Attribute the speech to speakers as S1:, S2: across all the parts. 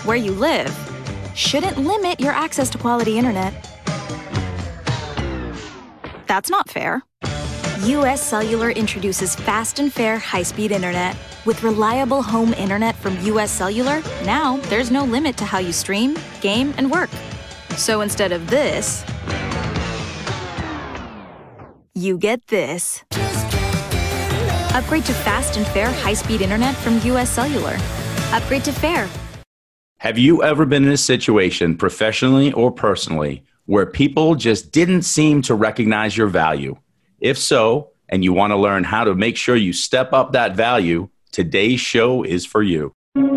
S1: where you live, shouldn't limit your access to quality internet. That's not fair. US Cellular introduces fast and fair high-speed internet. With reliable home internet from US Cellular, now there's no limit to how you stream, game, and work. So instead of this, you get this. Upgrade to fast and fair high-speed internet from US Cellular. Upgrade to fair.
S2: Have you ever been in a situation, professionally or personally, where people just didn't seem to recognize your value? If so, and you want to learn how to make sure you step up that value, today's show is for you.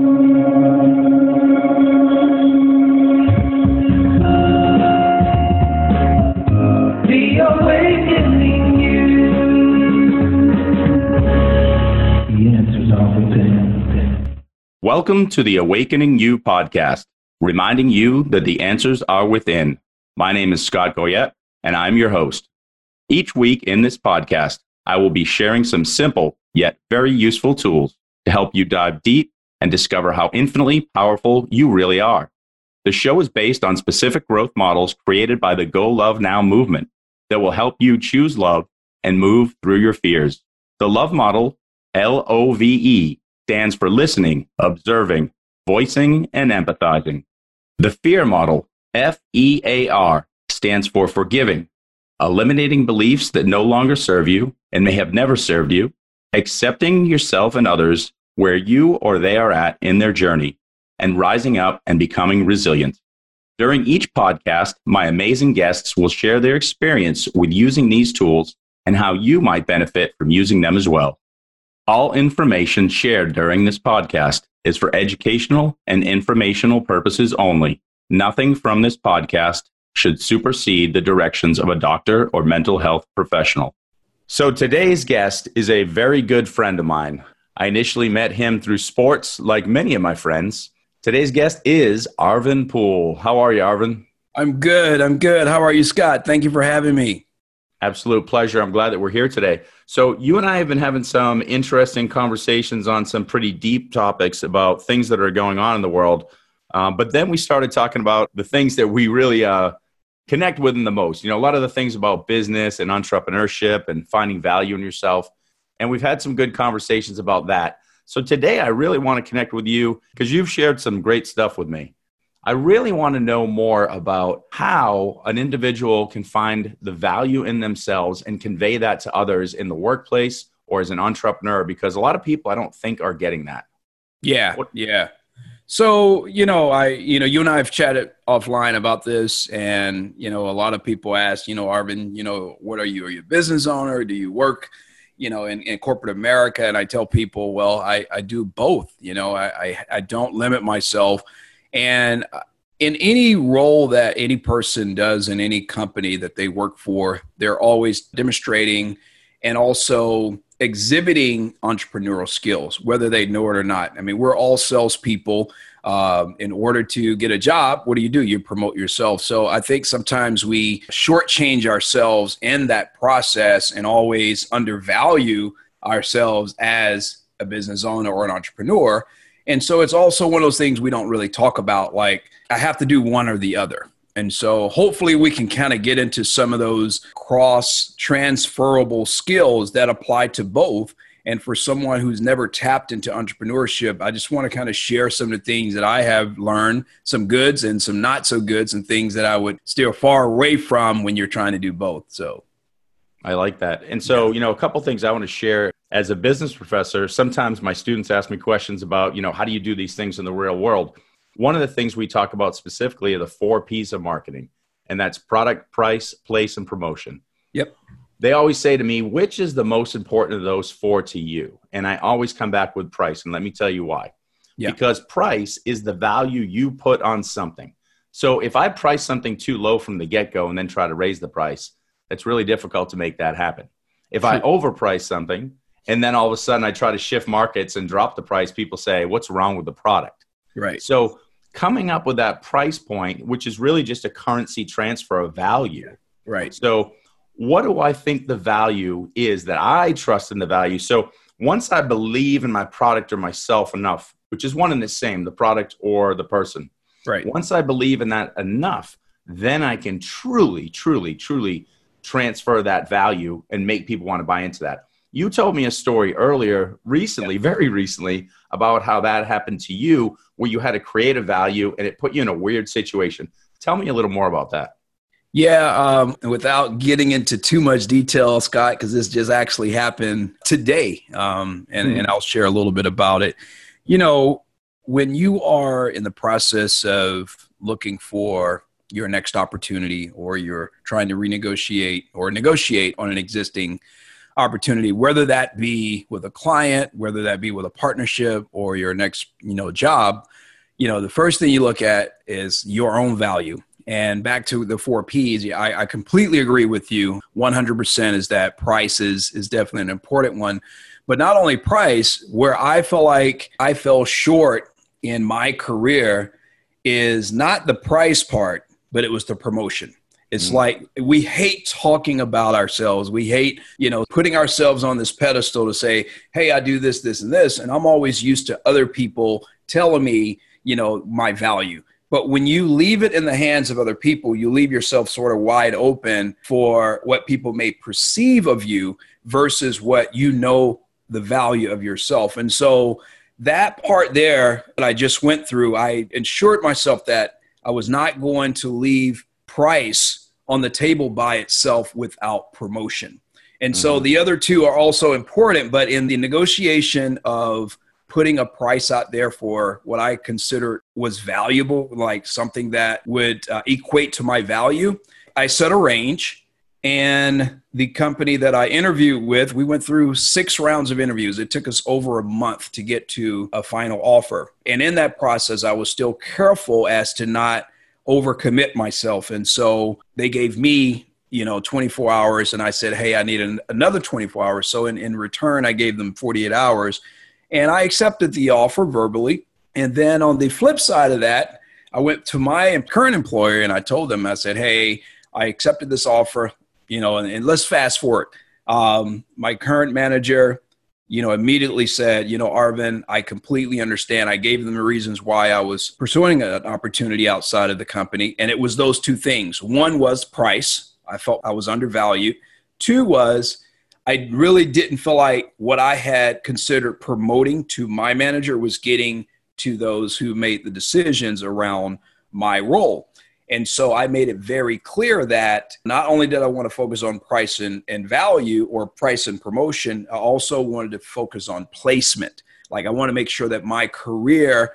S2: Welcome to the Awakening You podcast, reminding you that the answers are within. My name is Scott Goyette, and I'm your host. Each week in this podcast, I will be sharing some simple yet very useful tools to help you dive deep and discover how infinitely powerful you really are. The show is based on specific growth models created by the Go Love Now movement that will help you choose love and move through your fears. The love model, LOVE, stands for listening, observing, voicing, and empathizing. The fear model, FEAR, stands for forgiving, eliminating beliefs that no longer serve you and may have never served you, accepting yourself and others where you or they are at in their journey, and rising up and becoming resilient. During each podcast, my amazing guests will share their experience with using these tools and how you might benefit from using them as well. All information shared during this podcast is for educational and informational purposes only. Nothing from this podcast should supersede the directions of a doctor or mental health professional. So today's guest is a very good friend of mine. I initially met him through sports, like many of my friends. Today's guest is Arvin Poole. How are you, Arvin?
S3: I'm good. How are you, Scott? Thank you for having me.
S2: Absolute pleasure. I'm glad that we're here today. So you and I have been having some interesting conversations on some pretty deep topics about things that are going on in the world. But then we started talking about the things that we really connect with the most. You know, a lot of the things about business and entrepreneurship and finding value in yourself. And we've had some good conversations about that. So today I really want to connect with you because you've shared some great stuff with me. I really want to know more about how an individual can find the value in themselves and convey that to others in the workplace or as an entrepreneur, because a lot of people I don't think are getting that.
S3: Yeah. So, you and I have chatted offline about this, and, a lot of people ask, Arvin, what are you? Are you a business owner? Do you work, in corporate America? And I tell people, well, I do both. I don't limit myself. And in any role that any person does in any company that they work for, they're always demonstrating and also exhibiting entrepreneurial skills, whether they know it or not. I mean, we're all salespeople. In order to get a job, what do? You promote yourself. So I think sometimes we shortchange ourselves in that process and always undervalue ourselves as a business owner or an entrepreneur. And so it's also one of those things we don't really talk about, like I have to do one or the other. And so hopefully we can kind of get into some of those cross-transferable skills that apply to both. And for someone who's never tapped into entrepreneurship, I just want to kind of share some of the things that I have learned, some goods and some not so goods, and things that I would steer far away from when you're trying to do both. So
S2: I like that. And so, a couple things I want to share. As a business professor, sometimes my students ask me questions about, how do you do these things in the real world? One of the things we talk about specifically are the 4 P's of marketing, and that's product, price, place, and promotion.
S3: Yep.
S2: They always say to me, which is the most important of those 4 to you? And I always come back with price, and let me tell you why. Yeah. Because price is the value you put on something. So if I price something too low from the get-go and then try to raise the price, it's really difficult to make that happen. If I overprice something, and then all of a sudden I try to shift markets and drop the price, people say, what's wrong with the product?
S3: Right.
S2: So coming up with that price point, which is really just a currency transfer of value.
S3: Right.
S2: So what do I think the value is that I trust in the value? So once I believe in my product or myself enough, which is one and the same, the product or the person.
S3: Right.
S2: Once I believe in that enough, then I can truly, truly, truly transfer that value and make people want to buy into that. You told me a story earlier, recently, very recently, about how that happened to you, where you had a creative value and it put you in a weird situation. Tell me a little more about that.
S3: Yeah, without getting into too much detail, Scott, because this just actually happened today, and I'll share a little bit about it. You know, when you are in the process of looking for your next opportunity, or you're trying to renegotiate or negotiate on an existing opportunity, whether that be with a client, whether that be with a partnership or your next, job, the first thing you look at is your own value. And back to the 4 Ps, I completely agree with you 100% is that price is definitely an important one. But not only price, where I feel like I fell short in my career is not the price part, but it was the promotion. It's like we hate talking about ourselves. We hate, putting ourselves on this pedestal to say, hey, I do this, this, and this. And I'm always used to other people telling me, my value. But when you leave it in the hands of other people, you leave yourself sort of wide open for what people may perceive of you versus what the value of yourself. And so that part there that I just went through, I ensured myself that I was not going to leave price on the table by itself without promotion. And so the other two are also important, but in the negotiation of putting a price out there for what I consider was valuable, like something that would equate to my value, I set a range. And the company that I interviewed with, we went through 6 rounds of interviews. It took us over a month to get to a final offer. And in that process, I was still careful as to not overcommit myself. And so they gave me, 24 hours. And I said, hey, I need another 24 hours. So in return, I gave them 48 hours. And I accepted the offer verbally. And then on the flip side of that, I went to my current employer and I told them, I said, hey, I accepted this offer, and let's fast forward. My current manager, immediately said, Arvin, I completely understand. I gave them the reasons why I was pursuing an opportunity outside of the company. And it was those 2 things. One was price. I felt I was undervalued. 2 was I really didn't feel like what I had considered promoting to my manager was getting to those who made the decisions around my role. And so I made it very clear that not only did I want to focus on price and value or price and promotion, I also wanted to focus on placement. Like I want to make sure that my career,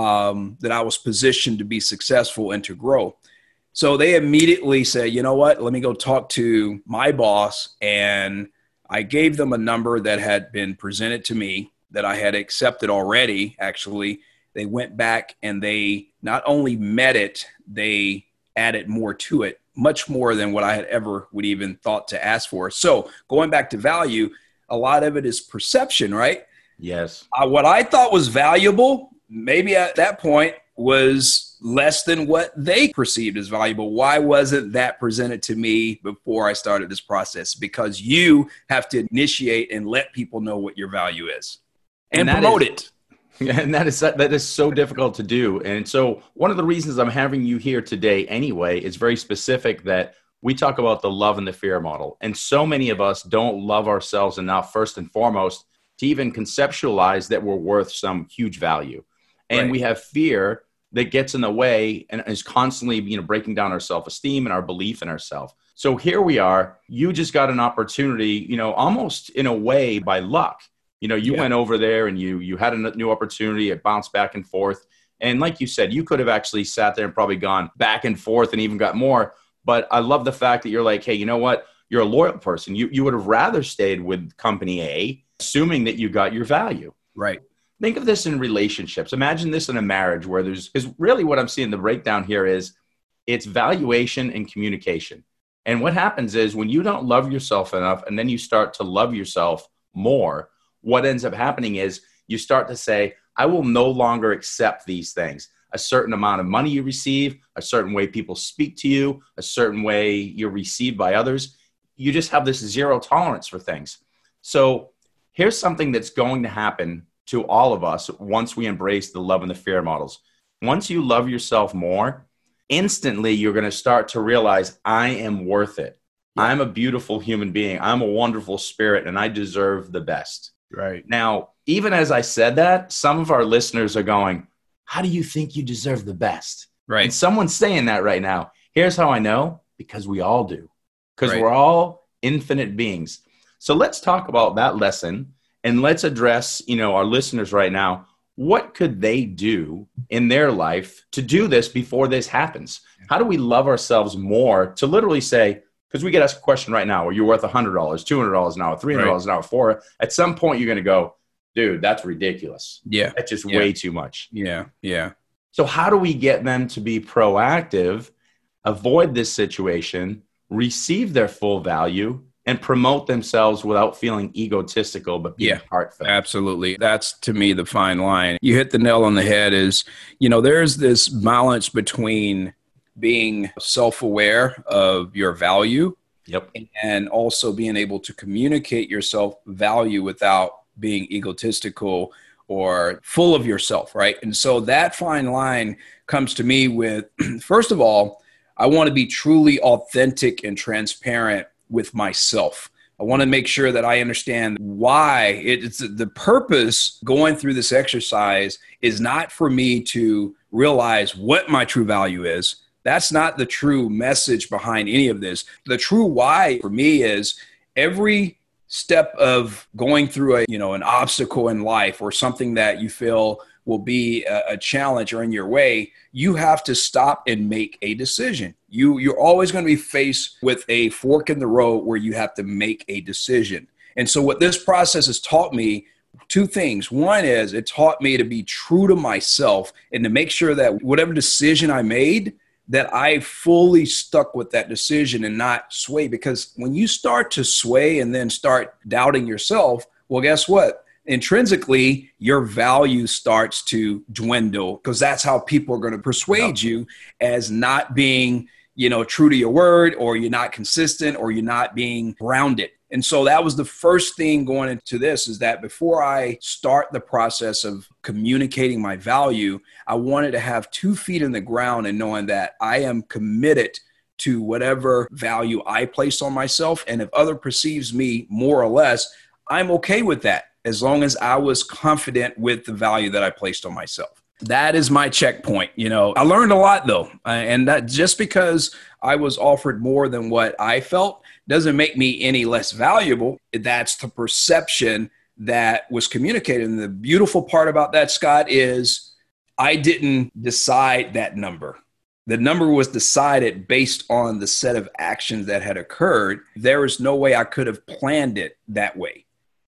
S3: that I was positioned to be successful and to grow. So they immediately said, you know what, let me go talk to my boss. And I gave them a number that had been presented to me that I had accepted already. Actually, they went back and they not only met it, they added more to it, much more than what I had ever would even thought to ask for. So going back to value, a lot of it is perception, right?
S2: Yes.
S3: What I thought was valuable, maybe at that point was less than what they perceived as valuable. Why wasn't that presented to me before I started this process? Because you have to initiate and let people know what your value is and promote it.
S2: And that is so difficult to do. And so one of the reasons I'm having you here today anyway is very specific that we talk about the love and the fear model. And so many of us don't love ourselves enough, first and foremost, to even conceptualize that we're worth some huge value. And we have fear that gets in the way and is constantly, breaking down our self-esteem and our belief in ourselves. So here we are. You just got an opportunity, almost in a way by luck. You went over there and you had a new opportunity. It bounced back and forth. And like you said, you could have actually sat there and probably gone back and forth and even got more. But I love the fact that you're like, hey, you know what? You're a loyal person. You would have rather stayed with company A, assuming that you got your value.
S3: Right.
S2: Think of this in relationships. Imagine this in a marriage where because really what I'm seeing the breakdown here is it's valuation and communication. And what happens is when you don't love yourself enough and then you start to love yourself more, what ends up happening is you start to say, I will no longer accept these things. A certain amount of money you receive, a certain way people speak to you, a certain way you're received by others. You just have this zero tolerance for things. So Here's something that's going to happen to all of us once we embrace the love and the fear models. Once you love yourself more, instantly you're going to start to realize I am worth it. Yeah. I'm a beautiful human being. I'm a wonderful spirit, and I deserve the best.
S3: Right.
S2: Now, even as I said that, some of our listeners are going, how do you think you deserve the best?
S3: Right.
S2: And someone's saying that right now. Here's how I know, because we all do. Because
S3: Right.
S2: we're all infinite beings. So let's talk about that lesson, and let's address, our listeners right now. What could they do in their life to do this before this happens? How do we love ourselves more to literally say, because we get asked a question right now, are you worth $100, $200 an hour, $300 an hour, $400? At some point, you're going to go, dude, that's ridiculous.
S3: Yeah.
S2: That's just way too much.
S3: Yeah. Yeah.
S2: So how do we get them to be proactive, avoid this situation, receive their full value, and promote themselves without feeling egotistical, but being heartfelt?
S3: Absolutely. That's, to me, the fine line. You hit the nail on the head is, there's this balance between being self-aware of your value.
S2: Yep.
S3: And also being able to communicate your self-value without being egotistical or full of yourself, right? And so that fine line comes to me with, first of all, I want to be truly authentic and transparent with myself. I want to make sure that I understand why it's the purpose going through this exercise is not for me to realize what my true value is. That's not the true message behind any of this. The true why for me is every step of going through an obstacle in life or something that you feel will be a challenge or in your way, you have to stop and make a decision. You're always going to be faced with a fork in the road where you have to make a decision. And so what this process has taught me, two things. One is it taught me to be true to myself and to make sure that whatever decision I made, that I fully stuck with that decision and not sway. Because when you start to sway and then start doubting yourself, well, guess what? Intrinsically, your value starts to dwindle because that's how people are going to persuade you as not being, true to your word, or you're not consistent, or you're not being grounded. And so that was the first thing going into this, is that before I start the process of communicating my value, I wanted to have 2 feet in the ground and knowing that I am committed to whatever value I place on myself. And if other perceives me more or less, I'm okay with that, as long as I was confident with the value that I placed on myself. That is my checkpoint. I learned a lot though. And that just because I was offered more than what I felt doesn't make me any less valuable. That's the perception that was communicated. And the beautiful part about that, Scott, is I didn't decide that number. The number was decided based on the set of actions that had occurred. There is no way I could have planned it that way.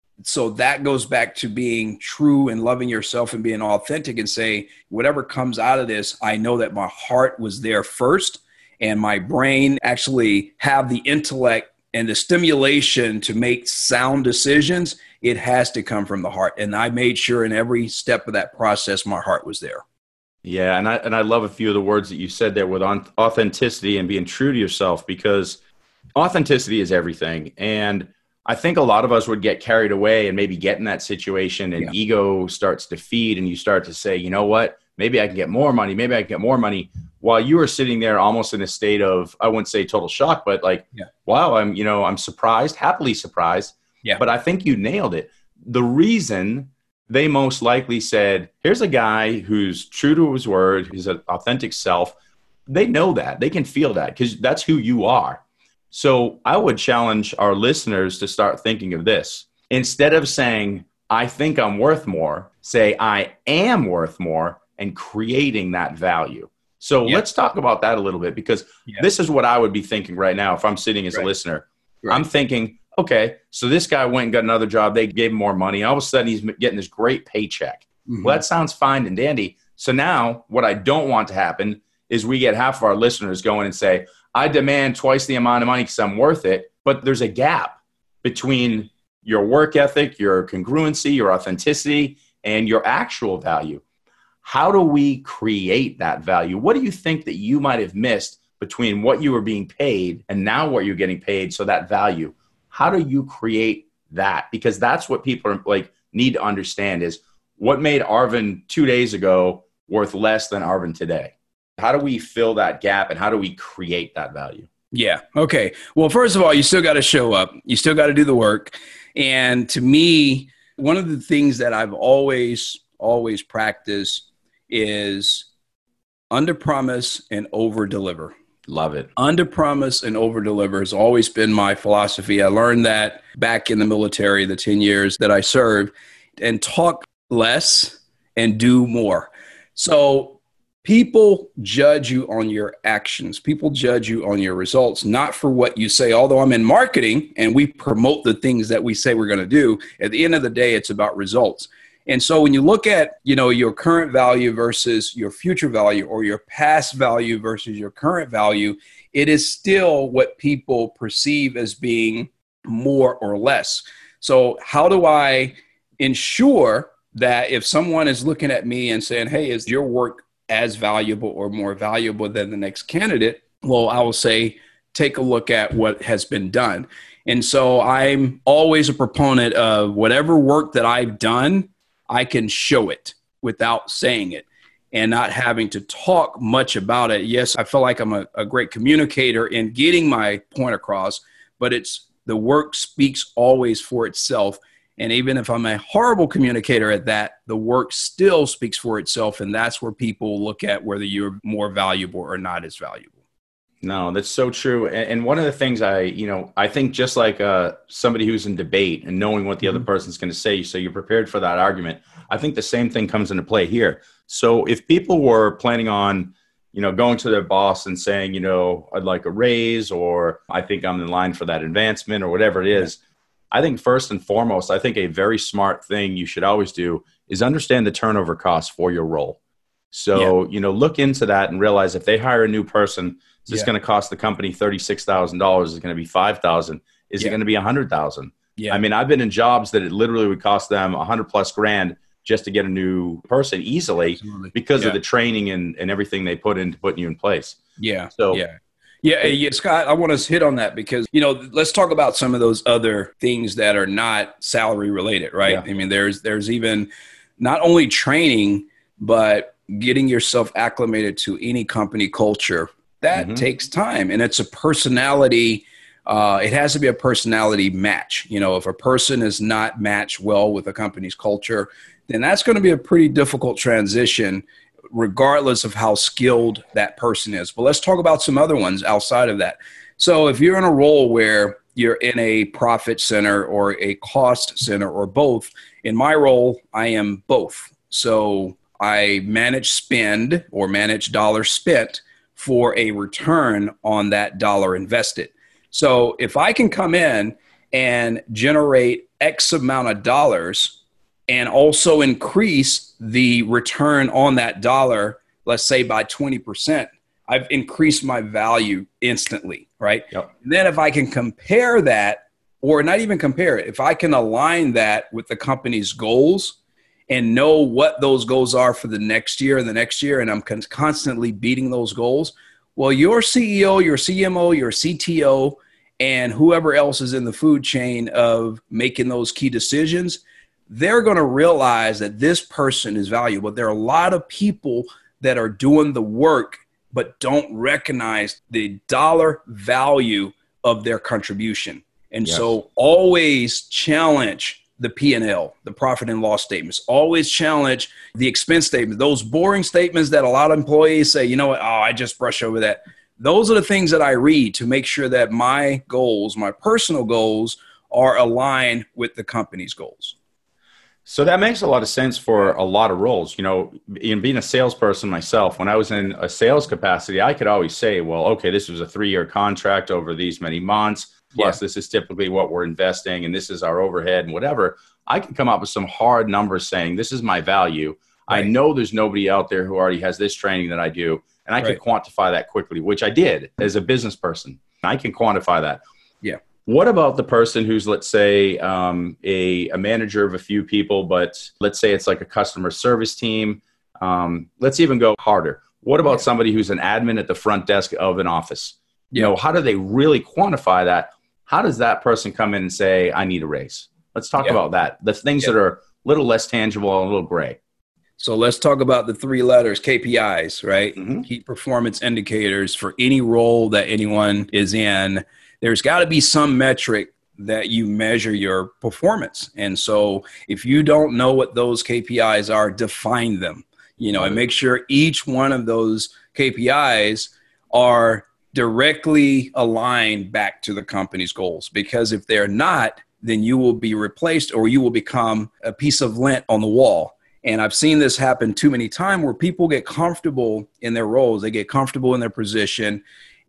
S3: So that goes back to being true and loving yourself and being authentic and say, whatever comes out of this, I know that my heart was there first and my brain actually have the intellect and the stimulation to make sound decisions. It has to come from the heart. And I made sure in every step of that process, my heart was there.
S2: Yeah. And I love a few of the words that you said there with authenticity and being true to yourself, because authenticity is everything. And I think a lot of us would get carried away and maybe get in that situation and ego starts to feed and you start to say, you know what, maybe I can get more money. Maybe I can get more money, while you were sitting there almost in a state of, I wouldn't say total shock, but wow, I'm surprised, happily surprised. Yeah. But I think you nailed it. The reason they most likely said, here's a guy who's true to his word, his authentic self. They know that. They can feel that because that's who you are. So I would challenge our listeners to start thinking of this. Instead of saying, I think I'm worth more, say, I am worth more, and creating that value. So let's talk about that a little bit, because this is what I would be thinking right now if I'm sitting as a listener. I'm thinking, okay, so this guy went and got another job. They gave him more money. All of a sudden, he's getting this great paycheck. Well, that sounds fine and dandy. So now what I don't want to happen is we get half of our listeners going and say, I demand twice the amount of money because I'm worth it. But there's a gap between your work ethic, your congruency, your authenticity, and your actual value. How do we create that value? What do you think that you might have missed between what you were being paid and now what you're getting paid? So that value, how do you create that? Because that's what people are like need to understand is what made Arvin 2 days ago worth less than Arvin today. How do we fill that gap and how do we create that value?
S3: Yeah. Okay. Well, first of all, you still got to show up. You still got to do the work. And to me, one of the things that I've always practiced is under promise and over deliver.
S2: Love it.
S3: Under promise and over deliver has always been my philosophy. I learned that back in the military, the 10 years that I served, and talk less and do more. So people judge you on your actions. People judge you on your results, not for what you say. Although I'm in marketing and we promote the things that we say we're going to do, at the end of the day, it's about results. And so when you look at, your current value versus your future value, or your past value versus your current value, it is still what people perceive as being more or less. So how do I ensure that if someone is looking at me and saying, hey, is your work as valuable or more valuable than the next candidate? Well, I will say, take a look at what has been done. And so I'm always a proponent of whatever work that I've done, I can show it without saying it and not having to talk much about it. Yes, I feel like I'm a great communicator in getting my point across, but the work speaks always for itself. And even if I'm a horrible communicator at that, the work still speaks for itself. And that's where people look at whether you're more valuable or not as valuable.
S2: No, that's so true. And one of the things I think just like somebody who's in debate and knowing what the other person's going to say, so you're prepared for that argument. I think the same thing comes into play here. So if people were planning on, going to their boss and saying, I'd like a raise, or I think I'm in line for that advancement, or whatever it is, I think first and foremost, I think a very smart thing you should always do is understand the turnover costs for your role. So, look into that and realize if they hire a new person, is this going to cost the company $36,000? Is it going to be $5,000? Is it going to be $100,000? Yeah. I mean, I've been in jobs that it literally would cost them $100+ grand just to get a new person easily because of the training and everything they put into putting you in place.
S3: Yeah. So, Yeah, Scott, I want to hit on that because, let's talk about some of those other things that are not salary related, right? Yeah. I mean, there's even not only training, but getting yourself acclimated to any company culture. That takes time, and it's a personality. It has to be a personality match. If a person is not matched well with a company's culture, then that's going to be a pretty difficult transition, regardless of how skilled that person is. But let's talk about some other ones outside of that. So if you're in a role where you're in a profit center or a cost center or both, in my role, I am both. So I manage spend or manage dollars spent for a return on that dollar invested. So if I can come in and generate X amount of dollars and also increase the return on that dollar, let's say by 20%, I've increased my value instantly, right? Yep. And then if I can compare that, or not even compare it, if I can align that with the company's goals and know what those goals are for the next year, and I'm constantly beating those goals, well, your CEO, your CMO, your CTO, and whoever else is in the food chain of making those key decisions, they're going to realize that this person is valuable. There are a lot of people that are doing the work but don't recognize the dollar value of their contribution. And so always challenge the P&L, the profit and loss statements. Always challenge the expense statements. Those boring statements that a lot of employees say, I just brush over that. Those are the things that I read to make sure that my goals, my personal goals, are aligned with the company's goals.
S2: So that makes a lot of sense for a lot of roles. In being a salesperson myself, when I was in a sales capacity, I could always say, well, okay, this was a 3-year contract over these many months. Plus, this is typically what we're investing, and this is our overhead and whatever. I can come up with some hard numbers saying, this is my value. Right. I know there's nobody out there who already has this training that I do, and I can quantify that quickly, which I did as a business person. I can quantify that.
S3: Yeah.
S2: What about the person who's, let's say, a manager of a few people, but let's say it's like a customer service team. Let's even go harder. What about somebody who's an admin at the front desk of an office? How do they really quantify that? How does that person come in and say, I need a raise? Let's talk about that. The things that are a little less tangible and a little gray.
S3: So let's talk about the 3 letters, KPIs, right?
S2: Mm-hmm.
S3: Key performance indicators for any role that anyone is in. There's got to be some metric that you measure your performance. And so if you don't know what those KPIs are, define them, and make sure each one of those KPIs are directly aligned back to the company's goals. Because if they're not, then you will be replaced or you will become a piece of lint on the wall. And I've seen this happen too many times where people get comfortable in their roles. They get comfortable in their position.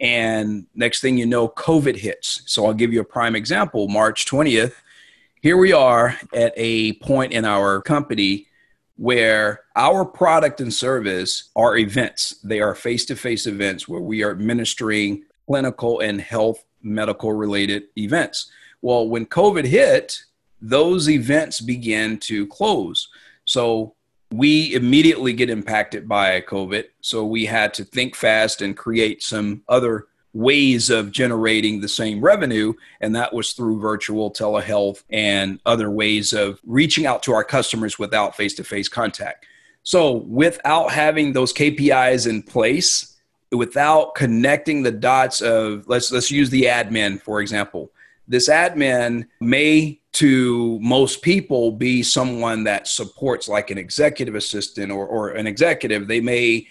S3: And next thing you know, COVID hits. So I'll give you a prime example. March 20th, here we are at a point in our company where our product and service are events. They are face-to-face events where we are administering clinical and health medical related events. Well, when COVID hit, those events began to close. So we immediately get impacted by COVID. So we had to think fast and create some other ways of generating the same revenue. And that was through virtual telehealth and other ways of reaching out to our customers without face-to-face contact. So without having those KPIs in place, without connecting the dots of, let's use the admin, for example. This admin may, to most people, be someone that supports like an executive assistant or an executive. They may,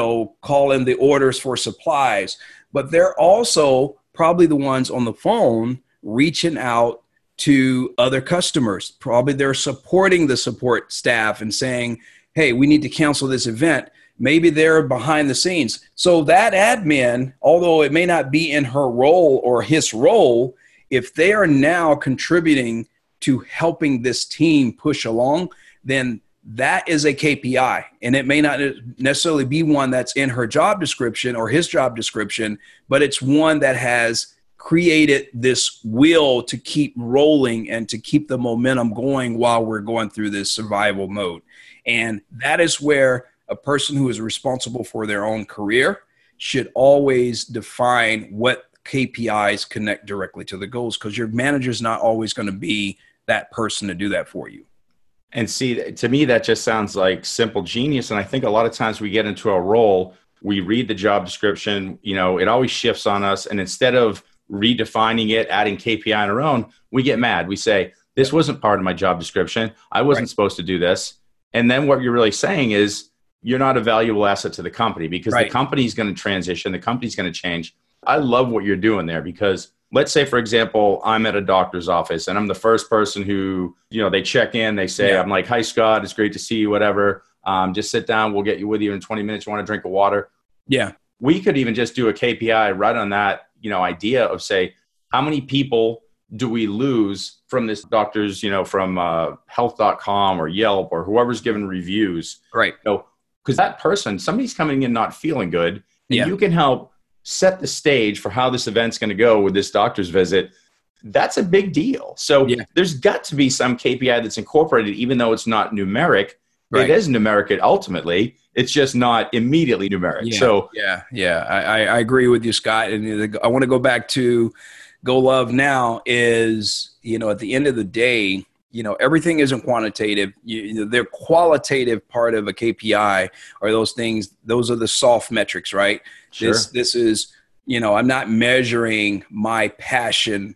S3: call in the orders for supplies, but they're also probably the ones on the phone reaching out to other customers. Probably they're supporting the support staff and saying, hey, we need to cancel this event. Maybe they're behind the scenes. So that admin, although it may not be in her role or his role, if they are now contributing to helping this team push along, then that is a KPI. And it may not necessarily be one that's in her job description or his job description, but it's one that has created this will to keep rolling and to keep the momentum going while we're going through this survival mode. And that is where a person who is responsible for their own career should always define what KPIs connect directly to the goals, because your manager is not always going to be that person to do that for you.
S2: And see, to me, that just sounds like simple genius. And I think a lot of times we get into a role, we read the job description, it always shifts on us. And instead of redefining it, adding KPI on our own, we get mad. We say, this wasn't part of my job description. I wasn't supposed to do this. And then what you're really saying is you're not a valuable asset to the company, because the company's going to transition. The company's going to change. I love what you're doing there, because let's say, for example, I'm at a doctor's office and I'm the first person who, they check in, they say, I'm like, hi, Scott, it's great to see you, whatever. Just sit down. We'll get you with you in 20 minutes. You want a drink of water? Yeah. We could even just do a KPI right on that, idea of say, how many people do we lose from this doctor's, from health.com or Yelp or whoever's giving reviews?
S3: Right.
S2: Because that person, somebody's coming in not feeling good, and you can help set the stage for how this event's going to go with this doctor's visit. That's a big deal. So there's got to be some KPI that's incorporated, even though it's not numeric. It is numeric ultimately. It's just not immediately numeric.
S3: I agree with you, Scott. And I want to go back to Go Love Now is, at the end of the day, everything isn't quantitative. They're qualitative part of a KPI are those things. Those are the soft metrics, right? Sure. This is, I'm not measuring my passion,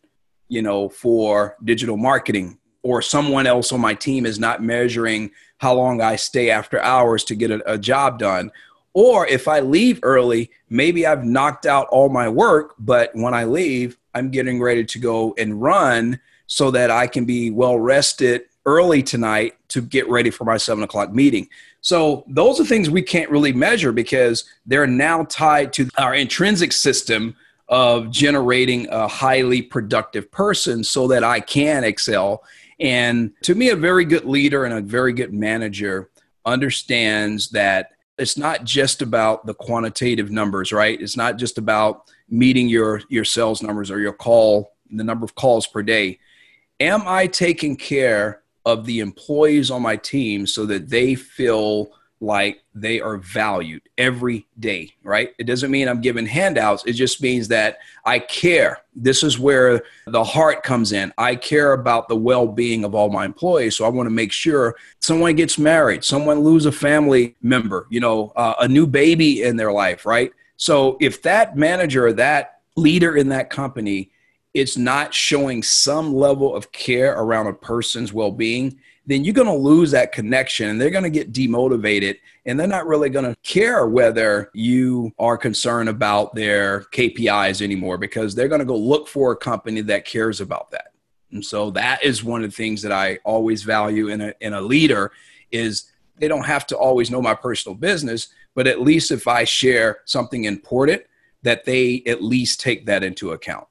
S3: for digital marketing, or someone else on my team is not measuring how long I stay after hours to get a job done. Or if I leave early, maybe I've knocked out all my work, but when I leave, I'm getting ready to go and run so that I can be well rested early tonight to get ready for my 7:00 meeting. So those are things we can't really measure because they're now tied to our intrinsic system of generating a highly productive person so that I can excel. And to me, a very good leader and a very good manager understands that it's not just about the quantitative numbers, right? It's not just about meeting your sales numbers or the number of calls per day. Am I taking care of the employees on my team so that they feel like they are valued every day, right? It doesn't mean I'm giving handouts. It just means that I care. This is where the heart comes in. I care about the well-being of all my employees. So I want to make sure someone gets married, someone lose a family member, a new baby in their life, right? So if that manager or that leader in that company, it's not showing some level of care around a person's well-being, then you're going to lose that connection and they're going to get demotivated and they're not really going to care whether you are concerned about their KPIs anymore, because they're going to go look for a company that cares about that. And so that is one of the things that I always value in a leader is they don't have to always know my personal business, but at least if I share something important, that they at least take that into account.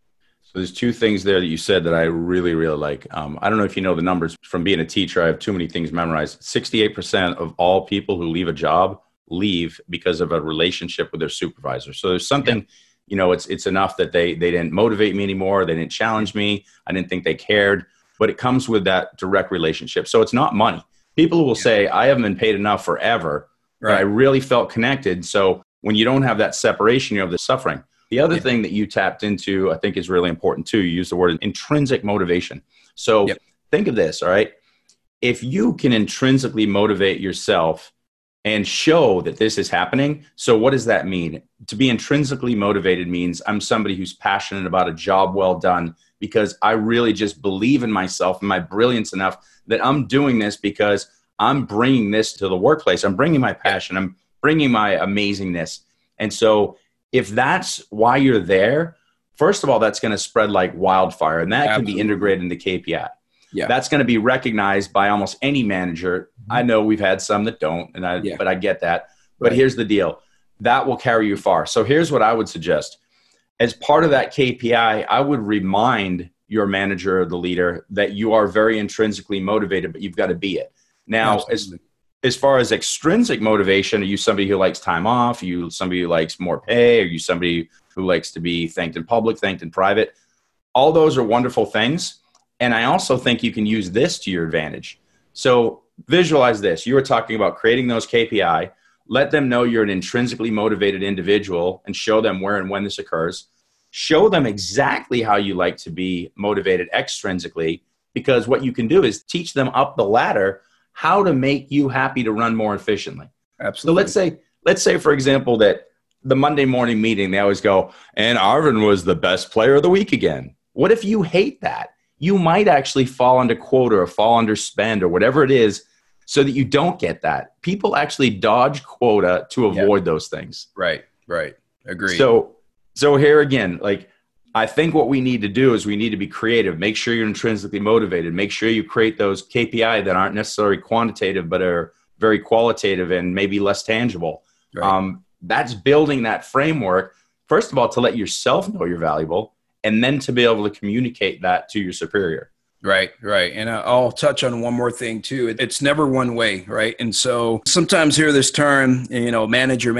S2: So there's two things there that you said that I really, really like. I don't know if you know the numbers from being a teacher. I have too many things memorized. 68% of all people who leave a job leave because of a relationship with their supervisor. So there's something, it's enough that they didn't motivate me anymore. They didn't challenge me. I didn't think they cared, but it comes with that direct relationship. So it's not money. People will say, I haven't been paid enough forever, but I really felt connected. So when you don't have that separation, you have the suffering. The other thing that you tapped into, I think is really important too. You use the word intrinsic motivation. So think of this, all right? If you can intrinsically motivate yourself and show that this is happening. So what does that mean? To be intrinsically motivated means I'm somebody who's passionate about a job well done because I really just believe in myself and my brilliance enough that I'm doing this because I'm bringing this to the workplace. I'm bringing my passion. I'm bringing my amazingness. And so if that's why you're there, first of all, that's going to spread like wildfire, and that can be integrated into KPI. Yeah. That's going to be recognized by almost any manager. I know we've had some that don't, but I get that. But here's the deal. That will carry you far. So here's what I would suggest. As part of that KPI, I would remind your manager or the leader that you are very intrinsically motivated, but you've got to be it. Now, as far as extrinsic motivation, are you somebody who likes time off? Are you somebody who likes more pay? Are you somebody who likes to be thanked in public, thanked in private? All those are wonderful things. And I also think you can use this to your advantage. So visualize this. You were talking about creating those KPI. Let them know you're an intrinsically motivated individual and show them where and when this occurs. Show them exactly how you like to be motivated extrinsically, because what you can do is teach them up the ladder how to make you happy to run more efficiently.
S3: Absolutely.
S2: So let's say, for example, that the Monday morning meeting, they always go, and Arvin was the best player of the week again. What if you hate that? You might actually fall under quota or fall under spend or whatever it is so that you don't get that. People actually dodge quota to avoid those things.
S3: Right. Agreed.
S2: So here again, I think what we need to do is we need to be creative. Make sure you're intrinsically motivated. Make sure you create those KPI that aren't necessarily quantitative, but are very qualitative and maybe less tangible. Right. That's building that framework, first of all, to let yourself know you're valuable, and then to be able to communicate that to your superior.
S3: Right. And I'll touch on one more thing too. It's never one way, right? And so sometimes hear this term, manager,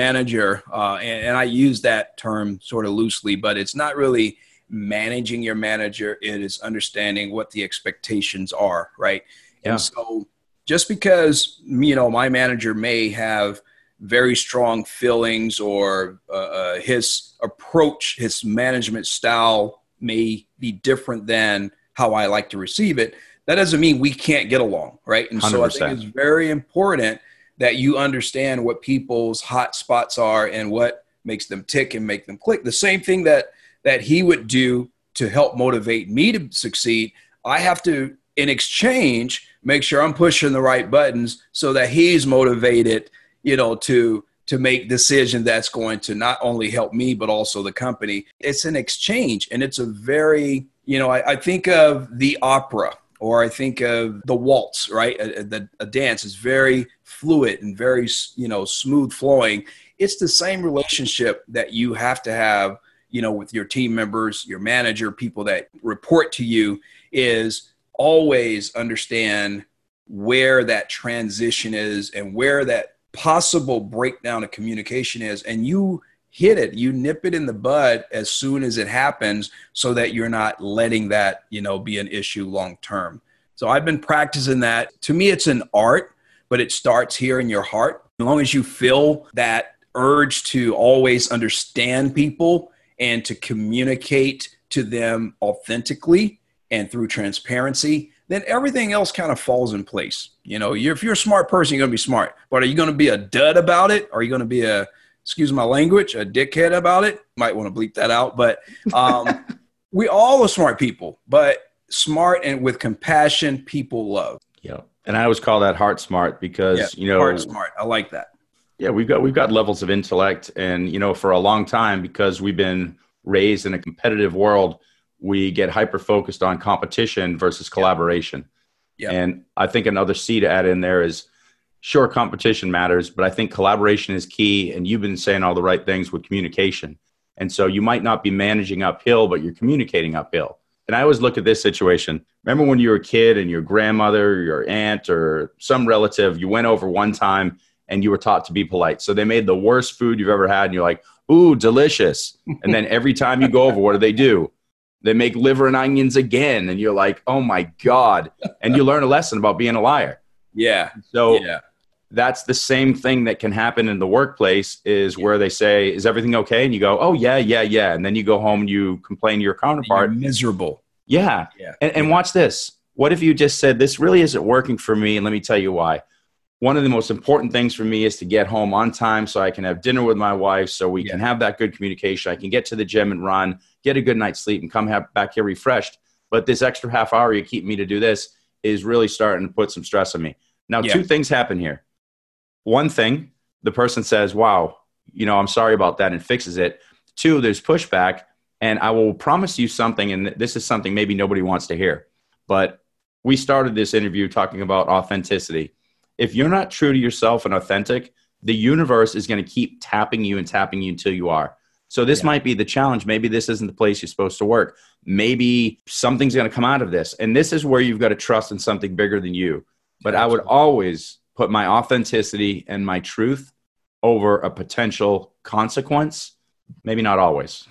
S3: and I use that term sort of loosely, but it's not really managing your manager. It is understanding what the expectations are, right? Yeah. And so just because, my manager may have very strong feelings or his approach, his management style may be different than how I like to receive it, that doesn't mean we can't get along, right? And 100%. So I think it's very important that you understand what people's hot spots are and what makes them tick and make them click. The same thing that he would do to help motivate me to succeed, I have to, in exchange, make sure I'm pushing the right buttons so that he's motivated, to make decisions that's going to not only help me, but also the company. It's an exchange, and it's a very, I think of the opera, or I think of the waltz, right? A dance is very fluid and very, smooth flowing. It's the same relationship that you have to have, with your team members, your manager, people that report to you, is always understand where that transition is and where that possible breakdown of communication is. And you hit it, you nip it in the bud as soon as it happens so that you're not letting that, be an issue long term. So I've been practicing that. To me, it's an art, but it starts here in your heart. As long as you feel that urge to always understand people and to communicate to them authentically and through transparency, then everything else kind of falls in place. If you're a smart person, you're going to be smart. But are you going to be a dud about it? Are you going to be excuse my language, a dickhead about it? Might want to bleep that out. But we all are smart people, but smart and with compassion, people love.
S2: Yeah. And I always call that heart smart because,
S3: heart smart. I like that.
S2: Yeah, we've got levels of intellect. And, for a long time, because we've been raised in a competitive world, we get hyper-focused on competition versus collaboration. Yeah. And I think another C to add in there is, sure, competition matters, but I think collaboration is key. And you've been saying all the right things with communication. And so you might not be managing uphill, but you're communicating uphill. And I always look at this situation. Remember when you were a kid and your grandmother, your aunt, or some relative, you went over one time and you were taught to be polite. So they made the worst food you've ever had and you're like, ooh, delicious. And then every time you go over, what do? They make liver and onions again. And you're like, oh my God. And you learn a lesson about being a liar.
S3: Yeah.
S2: So that's the same thing that can happen in the workplace is where they say, is everything okay? And you go, oh yeah. And then you go home and you complain to your counterpart.
S3: You're miserable.
S2: Yeah. And watch this. What if you just said, this really isn't working for me? And let me tell you why. One of the most important things for me is to get home on time so I can have dinner with my wife, so we can have that good communication. I can get to the gym and run, get a good night's sleep, and come back here refreshed. But this extra half hour you keep me to do this is really starting to put some stress on me. Now, two things happen here. One thing, the person says, wow, I'm sorry about that, and fixes it. Two, there's pushback, and I will promise you something, and this is something maybe nobody wants to hear. But we started this interview talking about authenticity. If you're not true to yourself and authentic, the universe is going to keep tapping you until you are. So this might be the challenge. Maybe this isn't the place you're supposed to work. Maybe something's going to come out of this. And this is where you've got to trust in something bigger than you. But I would always put my authenticity and my truth over a potential consequence. Maybe not always.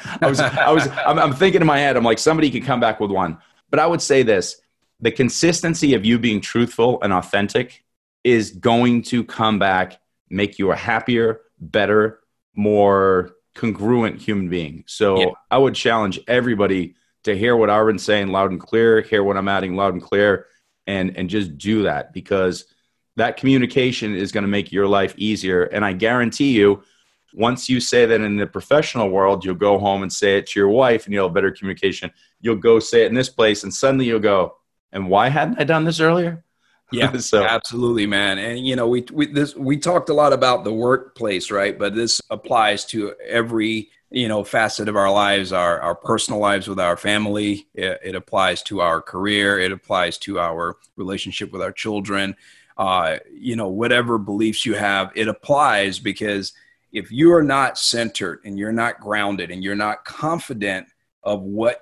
S2: I'm thinking in my head, I'm like, somebody could come back with one. But I would say this, the consistency of you being truthful and authentic is going to come back, make you a happier, better, more congruent human being. So I would challenge everybody to hear what Arvin's saying loud and clear, hear what I'm adding loud and clear, and just do that, because that communication is going to make your life easier. And I guarantee you, once you say that in the professional world, you'll go home and say it to your wife and you'll have better communication. You'll go say it in this place and suddenly you'll go, and why hadn't I done this earlier?
S3: Yeah, so absolutely, man. And, we talked a lot about the workplace, right? But this applies to every, facet of our lives, our personal lives with our family. It applies to our career. It applies to our relationship with our children. Whatever beliefs you have, it applies, because if you are not centered and you're not grounded and you're not confident of what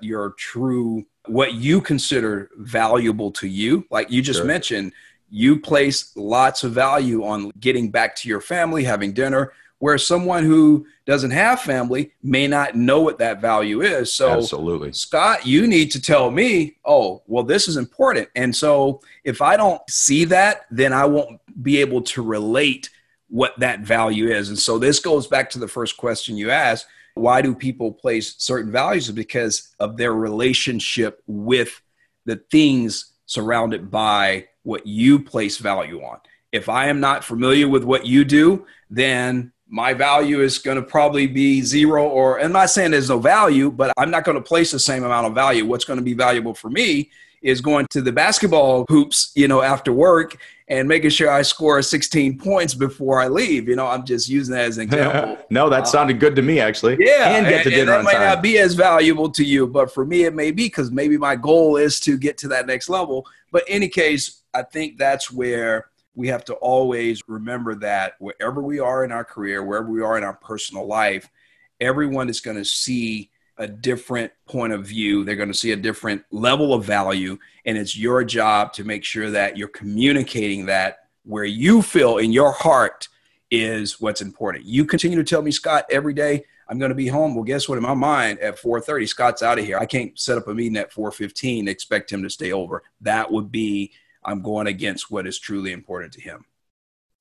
S3: you consider valuable to you, like you just mentioned, you place lots of value on getting back to your family, having dinner, where someone who doesn't have family may not know what that value is. So
S2: absolutely,
S3: Scott, you need to tell me, oh, well, this is important. And so if I don't see that, then I won't be able to relate what that value is. And so this goes back to the first question you asked. Why do people place certain values? Because of their relationship with the things surrounded by what you place value on. If I am not familiar with what you do, then my value is going to probably be zero, or I'm not saying there's no value, but I'm not going to place the same amount of value. What's going to be valuable for me is going to the basketball hoops, after work and making sure I score 16 points before I leave. I'm just using that as an example.
S2: No, that sounded good to me, actually.
S3: Yeah.
S2: And get to dinner on time.
S3: That might not be as valuable to you, but for me, it may be, because maybe my goal is to get to that next level. But in any case, I think that's where we have to always remember that wherever we are in our career, wherever we are in our personal life, everyone is going to see a different point of view. They're going to see a different level of value. And it's your job to make sure that you're communicating that where you feel in your heart is what's important. You continue to tell me, Scott, every day I'm going to be home. Well, guess what? In my mind at 4:30, Scott's out of here. I can't set up a meeting at 4:15, expect him to stay over. That would be, I'm going against what is truly important to him.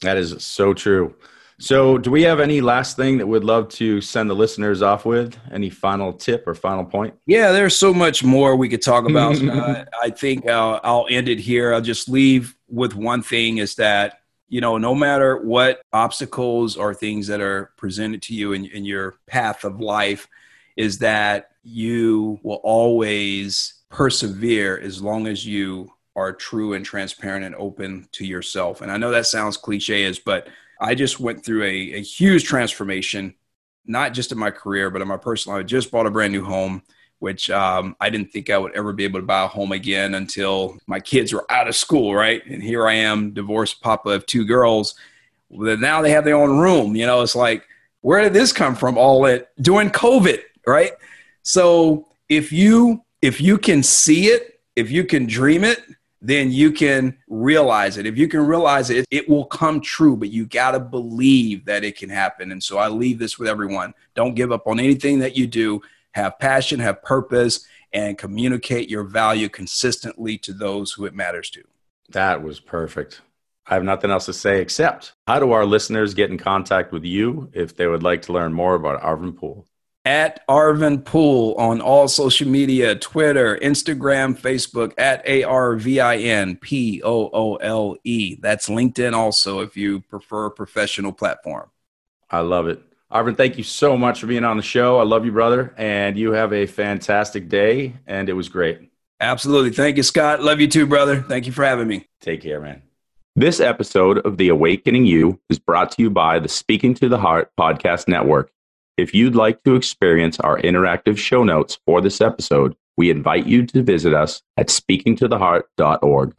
S2: That is so true. So do we have any last thing that we'd love to send the listeners off with? Any final tip or final point?
S3: Yeah, there's so much more we could talk about. I think I'll end it here. I'll just leave with one thing is that, no matter what obstacles or things that are presented to you in your path of life, is that you will always persevere as long as you are true and transparent and open to yourself. And I know that sounds cliche, but I just went through a huge transformation, not just in my career, but in my personal life. I just bought a brand new home, which I didn't think I would ever be able to buy a home again until my kids were out of school, right? And here I am, divorced papa of 2 girls. Now they have their own room. It's like, where did this come from? During COVID, right? So if you can see it, if you can dream it, then you can realize it. If you can realize it, it will come true, but you got to believe that it can happen. And so I leave this with everyone. Don't give up on anything that you do. Have passion, have purpose, and communicate your value consistently to those who it matters to.
S2: That was perfect. I have nothing else to say except, how do our listeners get in contact with you if they would like to learn more about Arvin Poole?
S3: At Arvin Poole on all social media, Twitter, Instagram, Facebook, at ARVINPOOLE. That's LinkedIn also if you prefer a professional platform.
S2: I love it. Arvin, thank you so much for being on the show. I love you, brother, and you have a fantastic day, and it was great.
S3: Absolutely. Thank you, Scott. Love you too, brother. Thank you for having me.
S2: Take care, man. This episode of The Awakening You is brought to you by the Speaking to the Heart Podcast Network. If you'd like to experience our interactive show notes for this episode, we invite you to visit us at speakingtotheheart.org.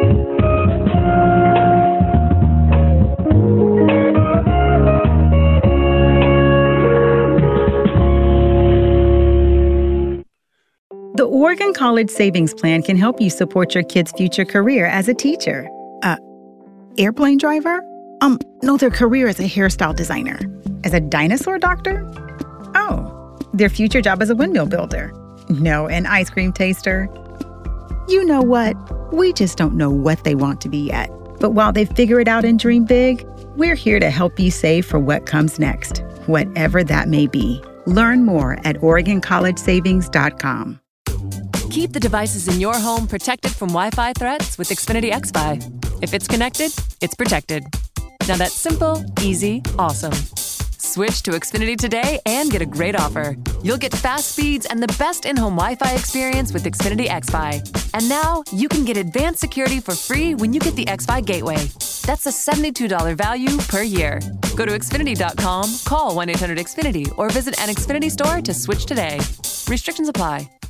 S4: The Oregon College Savings Plan can help you support your kid's future career as a teacher. Airplane driver? No, their career as a hairstyle designer. As a dinosaur doctor? Oh, their future job as a windmill builder. No, an ice cream taster. You know what? We just don't know what they want to be yet. But while they figure it out and dream big, we're here to help you save for what comes next, whatever that may be. Learn more at OregonCollegeSavings.com.
S5: Keep the devices in your home protected from Wi-Fi threats with Xfinity XFi. If it's connected, it's protected. Now that's simple, easy, awesome. Switch to Xfinity today and get a great offer. You'll get fast speeds and the best in-home Wi-Fi experience with Xfinity XFi. And now you can get advanced security for free when you get the XFi Gateway. That's a $72 value per year. Go to Xfinity.com, call 1-800-XFINITY, or visit an Xfinity store to switch today. Restrictions apply.